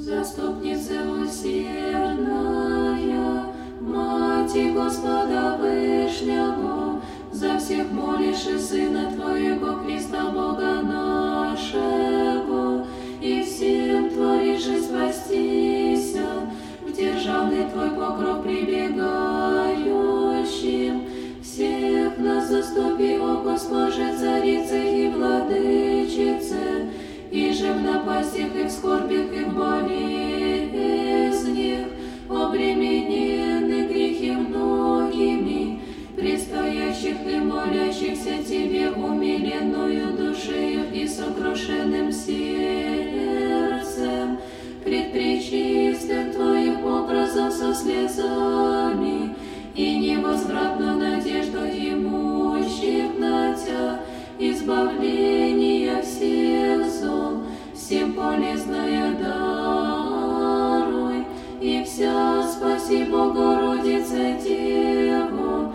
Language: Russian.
Заступница усердная, Мати Господа Вышнего, за всех молишь и Сына Твоего, Христа Бога нашего, и всем творишь и спастися, в державный Твой покров прибегающим. Всех нас заступи, о Госпоже, Царице и Владычице, и же в напастях, и в скорбях, и в болезнях, обремененных грехи многими, предстоящих и молящихся Тебе умиленную душею и сокрушенным сердцем, пред пречистым Твоим образом со слезами и невозвратно надежду имущих на Тя, избавления всех зол, всем полезное даруй, и вся спаси, Богородице Дева,